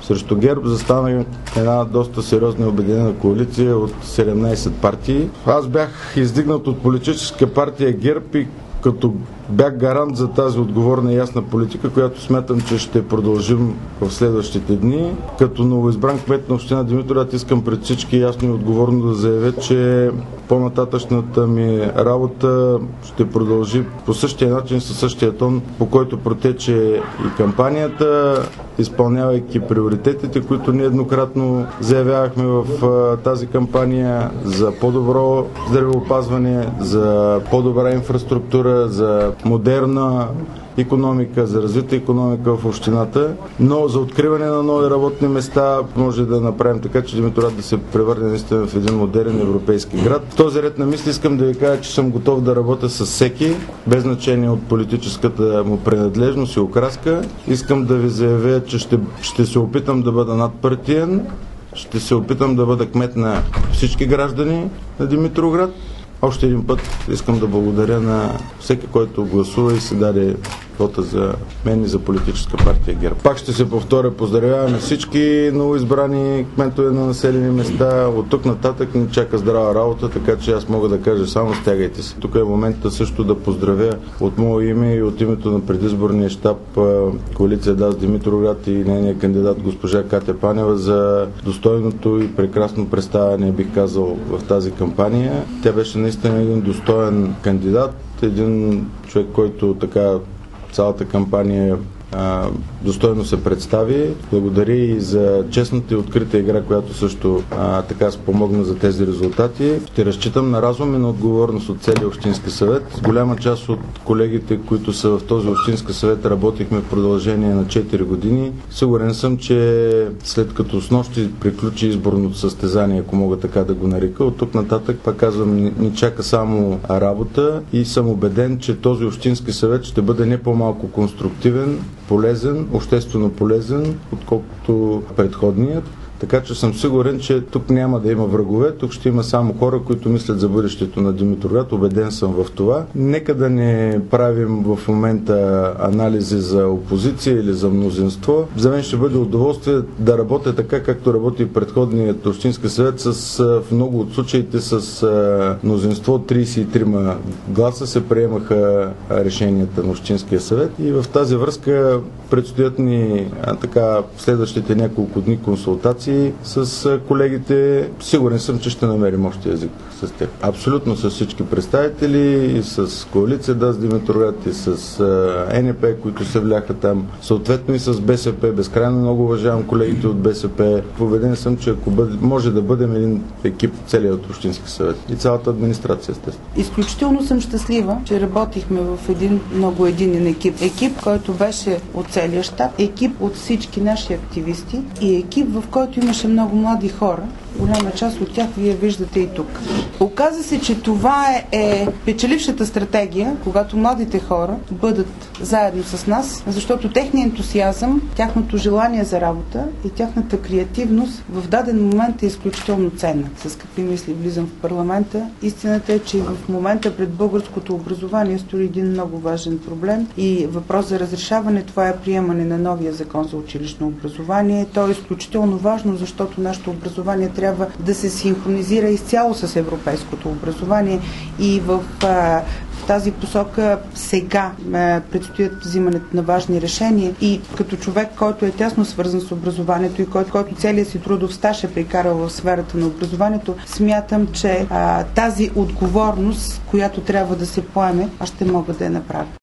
Срещу ГЕРБ застана една доста сериозна и обединена коалиция от 17 партии. Аз бях издигнат от политическа партия ГЕРБ и като бях гарант за тази отговорна и ясна политика, която смятам, че ще продължим в следващите дни. Като новоизбран кмет на община Димитровград искам пред всички ясно и отговорно да заявя, че по-нататъчната ми работа ще продължи по същия начин, със същия тон, по който протече и кампанията, изпълнявайки приоритетите, които ние еднократно заявявахме в тази кампания за по-добро здравеопазване, за по-добра инфраструктура, за модерна икономика, за развита икономика в общината, но за откриване на нови работни места може да направим така, че Димитровград да се превърне наистина в един модерен европейски град. В този ред на мисли искам да ви кажа, че съм готов да работя с всеки, без значение от политическата му принадлежност и окраска. Искам да ви заявя, че ще се опитам да бъда надпартиен, ще се опитам да бъда кмет на всички граждани на Димитровград. Още един път искам да благодаря на всеки, който гласува и се даде вота за мен и за политическа партия ГЕРБ. Пак ще се повторя, поздравяваме всички новоизбрани кметове на населени места. От тук нататък ни чака здрава работа, така че аз мога да кажа само стягайте се. Тук е момента също да поздравя от мое име и от името на предизборния щаб коалиция ДАС Димитровград и нейния кандидат госпожа Катя Панева за достойното и прекрасно представяне, бих казал, в тази кампания. Тя беше наистина един достоен кандидат, един човек, който така цялата кампания достойно се представи. Благодаря и за честната и открита игра, която също така спомогна за тези резултати. Ще разчитам на разум и на отговорност от целия Общински съвет. С голяма част от колегите, които са в този Общински съвет, работихме в продължение на 4 години. Сигурен съм, че след като снощи приключи изборното състезание, ако мога така да го нарека, от тук нататък, пак казвам, ни чака само работа и съм убеден, че този Общински съвет ще бъде не по-малко конструктивен, полезен, обществено полезен, отколкото предходният. Така че съм сигурен, че тук няма да има врагове, тук ще има само хора, които мислят за бъдещето на Димитровград. Убеден съм в това. Нека да не правим в момента анализи за опозиция или за мнозинство. За мен ще бъде удоволствие да работя така, както работи предходният Общински съвет, в много от случаите с мнозинство 33 гласа се приемаха решенията на Общинския съвет и в тази връзка предстоят ни следващите няколко дни консултации с колегите. Сигурен съм, че ще намерим общ език с тях. Абсолютно с всички представители, и с коалиция ДАС Димитровград, и с НП, които се вляха там, съответно и с БСП. Безкрайно много уважавам колегите от БСП. Убеден съм, че ако може да бъдем един екип, целият Общински съвет и цялата администрация, естествено. Изключително съм щастлива, че работихме в един много единен екип. Екип, който беше от целия щаб, екип от всички наши активисти и екип, в който имаше много млади хора. Голяма част от тях вие виждате и тук. Оказа се, че това е печелившата стратегия, когато младите хора бъдат заедно с нас, защото техният ентусиазъм, тяхното желание за работа и тяхната креативност в даден момент е изключително ценна. С какви мисли влизам в парламента? Истината е, че в момента пред българското образование стои един много важен проблем и въпрос за разрешаване. Това е приемане на новия закон за училищно образование. То е изключително важно, защото нашето образование трябва да се синхронизира изцяло с европейското образование и в тази посока сега предстоят взимането на важни решения и като човек, който е тясно свързан с образованието и който целият си трудов стаж е прекарал в сферата на образованието, смятам, че тази отговорност, която трябва да се поеме, аз ще мога да я направя.